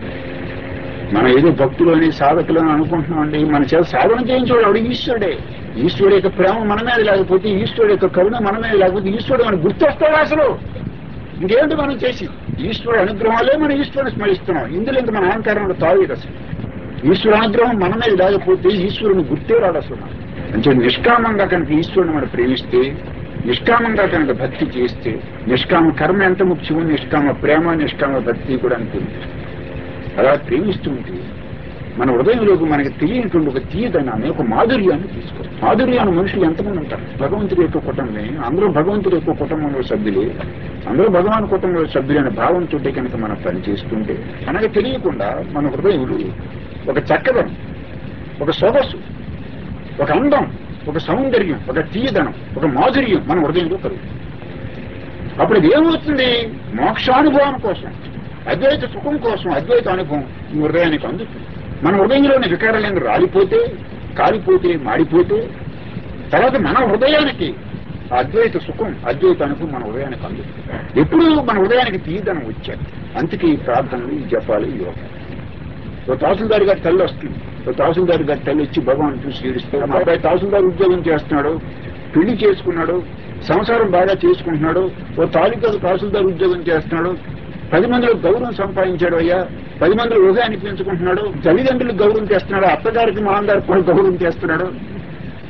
A: మనం ఏదో భక్తులని సాధకులని అనుకుంటున్నామండి. మన చేత సాధన చేయించాడు అడు ఈశ్వరుడే. ఈశ్వరుడు యొక్క ప్రేమ మన మీద లేకపోతే, ఈశ్వరుడు యొక్క కరుణ మన మీద లేకపోతే ఈశ్వరుడు మనకు గుర్తొస్తాడు అసలు. ఇంకేంటి మనం చేసి? ఈశ్వరుడు అనుగ్రహాలే మనం ఈశ్వరుని స్మరిస్తున్నాం. ఇందులో ఇంక మన అహంకారంలో తావేది అసలు. ఈశ్వరు అనుగ్రహం మన మీద లేకపోతే ఈశ్వరుని గుర్తే రాడు అసలు. అంటే నిష్కామంగా కనుక ఈశ్వరుని మనం ప్రేమిస్తే, నిష్కామంగా కనుక భక్తి చేస్తే, నిష్కామ కర్మ ఎంత ముఖ్యమో నిష్కామ ప్రేమ, నిష్కామ భక్తి కూడా అంతే. అలా ప్రేమిస్తూ ఉంటే మన హృదయంలోకి మనకి తెలియనటువంటి ఒక తీయదనాన్ని, ఒక మాధుర్యాన్ని తీసుకోవాలి. మాధుర్యాన్ని మనుషులు ఎంతమంది ఉంటారు? భగవంతుడి యొక్క కుటుంబమే, అందరూ భగవంతుడి యొక్క కుటుంబంలో సభ్యులే, అందరూ భగవాన్ కుటుంబంలో సభ్యులైన భావంతో కనుక మనం పనిచేస్తుంటే మనకు తెలియకుండా మన హృదయంలో ఒక చక్కదనం, ఒక సొగసు, ఒక అందం, ఒక సౌందర్యం, ఒక తీయదనం, ఒక మాధుర్యం మన హృదయంలో కలుగుతుంది. అప్పుడు ఇది ఏమవుతుంది? మోక్షానుభవం కోసం, అద్వైత సుఖం కోసం, అద్వైత అనుభవం ఈ హృదయానికి అందుతుంది. మన హృదయంలోని వికారాలను రాలిపోతే, కాలిపోతే, మాడిపోతే తర్వాత మన హృదయానికి అద్వైత సుఖం, అద్వైత అనుభవం మన హృదయానికి అందుతుంది. ఎప్పుడు మన హృదయానికి తీయదనం వచ్చారు. అందుకే ఈ ప్రార్థనలు, ఈ జపాలు, ఈ యోగం. ఓ తహసీల్దార్ గారి తల్లి వస్తుంది. ఓ తహసీల్దార్ గారి తల్లి వచ్చి భగవాన్ చూసి ఏడుస్తాడు. మా అబ్బాయి తహసీల్దార్ ఉద్యోగం చేస్తున్నాడు, పెళ్లి చేసుకున్నాడు, సంసారం బాగా చేసుకుంటున్నాడు, ఓ తాలూకాకు తహసీల్దార్ ఉద్యోగం చేస్తున్నాడు, 10 మందిలో గౌరవం సంపాదించాడు అయ్యా, 10 మందిలో హృదయాన్ని పెంచుకుంటున్నాడు, తల్లిదండ్రులకు గౌరవం చేస్తున్నాడు, అత్తగారికి మామగారికి కూడా గౌరవం చేస్తున్నాడు.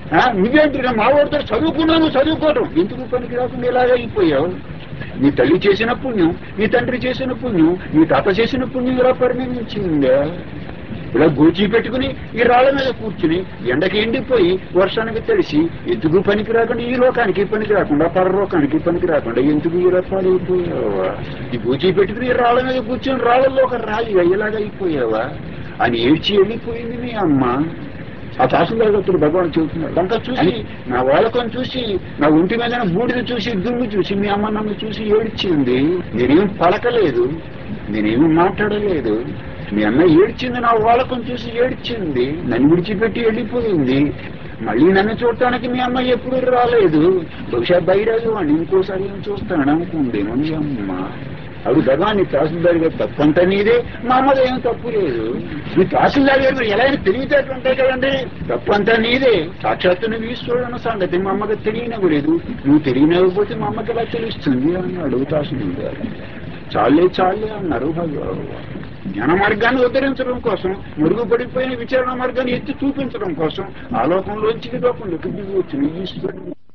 A: నువ్వేంటి మా వాడితో చదువుకున్నాను చదువుకోవటం ఎందుకు పనికి రాకుండా ఇలాగ అయిపోయావు. నీ తల్లి చేసిన పుణ్యం, నీ తండ్రి చేసిన పుణ్యం, నీ తాత చేసిన పుణ్యం ఇలా పరిణమించిందా? ఇలా గోచి పెట్టుకుని ఈ రాళ్ల మీద కూర్చుని ఎండకి ఎండిపోయి వర్షానికి తడిసి ఎందుకు పనికి రాకుండా, ఈ లోకానికి పనికి రాకుండా పరలోకానికి పనికి రాకుండా ఎందుకు ఈ రకాలైపోయావా? ఈ గోచి పెట్టుకుని ఈ రాళ్ల మీద కూర్చుని రాళ్ళల్లో ఒక రాయిగా ఇలాగైపోయావా అని ఏడ్చి వెళ్ళిపోయింది మీ అమ్మ. ఆ తహసీల్దార్ గారు భగవాన్ చెబుతున్నారు. అంతా చూసి నా వాళ్ళకం చూసి, నా ఒంటి మీద బూడిద చూసి, దుమ్ము చూసి మీ అమ్మ నన్ను చూసి ఏడ్చింది. నేనేం పలకలేదు, నేనేమి మాట్లాడలేదు. మీ అమ్మ ఏడ్చింది, నా వాళ్ళకం చూసి ఏడ్చింది, నన్ను విడిచిపెట్టి వెళ్ళిపోయింది. మళ్ళీ నన్ను చూడటానికి మీ అమ్మ ఎప్పుడు రాలేదు. బహుశా బైరాజు వాడిని ఇంకోసారి ఏం చూస్తాను అనుకుందేమో మీ అమ్మ. అవి భగవాన్ తహసీల్దార్ గారు తప్పంతా నీదే, మా అమ్మది ఏం తప్పు లేదు. మీ తహసీల్దార్ గారు ఎలా తెలివితేటలు ఉంటాయి కదండి, తప్పంతా నీదే. సాక్షాత్తు నువ్వు ఈశ్వరుడు సంగతి మా అమ్మకి తెలియనివ్వలేదు. నువ్వు తెలియనివ్వకపోతే మా అమ్మకి ఎలా తెలుస్తుంది అన్నాడు తహసీల్దార్. చాలే అన్నారు భగవాన్. జ్ఞాన మార్గాన్ని ఉద్ధరించడం కోసం, మెరుగుపడిపోయిన విచారణ మార్గాన్ని ఎత్తి చూపించడం కోసం ఆ లోకంలోంచి లోకంలోకి దిగి వచ్చిన ఈశ్వరుడు.